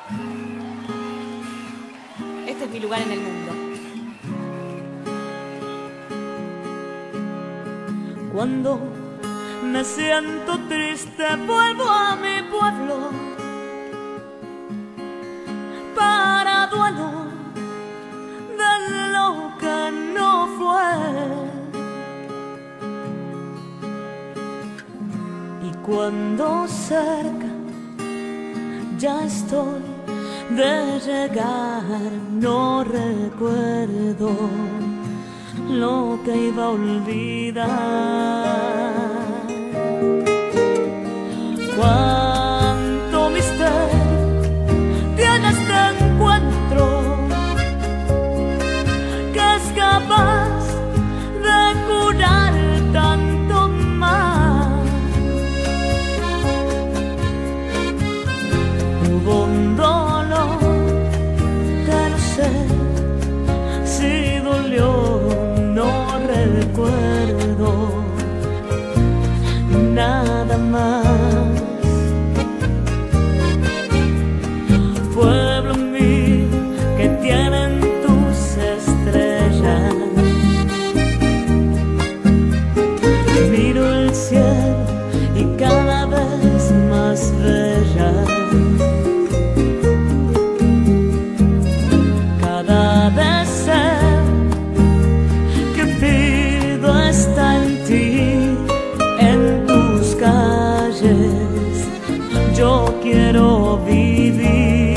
Este es mi lugar en el mundo. Cuando me siento triste vuelvo a mi pueblo para duelo de lo que no fue. Y cuando cerca ya estoy de llegar, no recuerdo lo que iba a olvidar. Cuánto misterio tiene este encuentro, que es capaz de curar tanto mal. Hubo un dolor que no sé si dolió, no recuerdo nada más. Pueblo mío, que tienen tus estrellas, miro el cielo y cada vez más bella. Cada deseo que pido está en ti, en tus calles yo quiero vivir.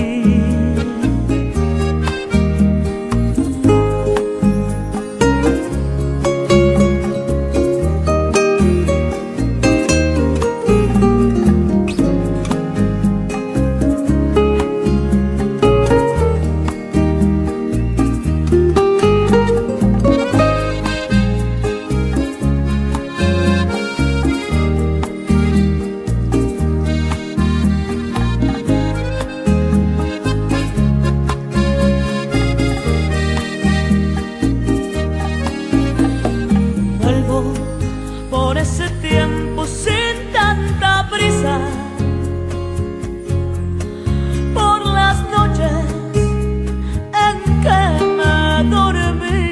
Por ese tiempo sin tanta prisa, por las noches en que me dormí,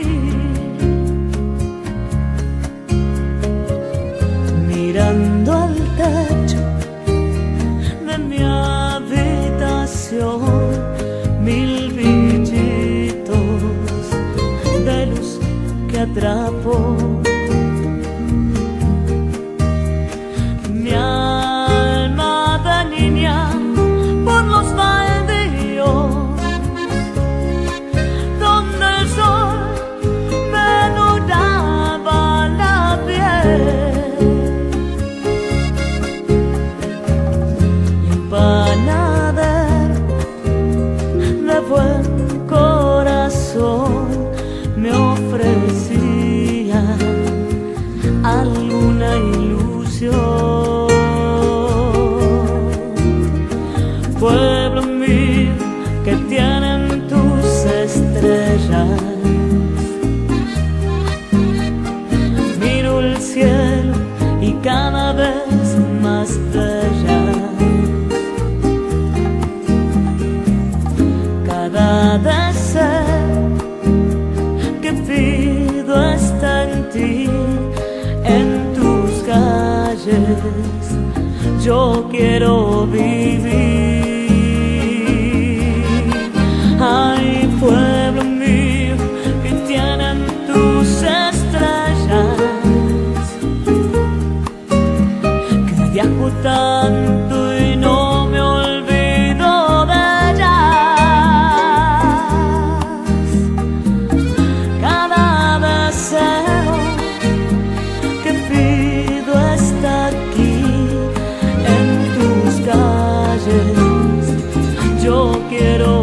mirando al techo de mi habitación, mil brillitos de luz que atrapo. Mi alma de niña por los baldíos, donde el sol me doraba la piel, y un panadero de buen corazón me ofrecía alguna ilusión. Pueblo mío, que tienen tus estrellas, miro el cielo y cada vez más bella. Cada deseo que pido está en ti, en tus calles yo quiero vivir. Ay, pueblo mío, que tienen tus estrellas, que viajo tanto y no me olvido de ellas. Cada deseo que pido está aquí, en tus calles yo quiero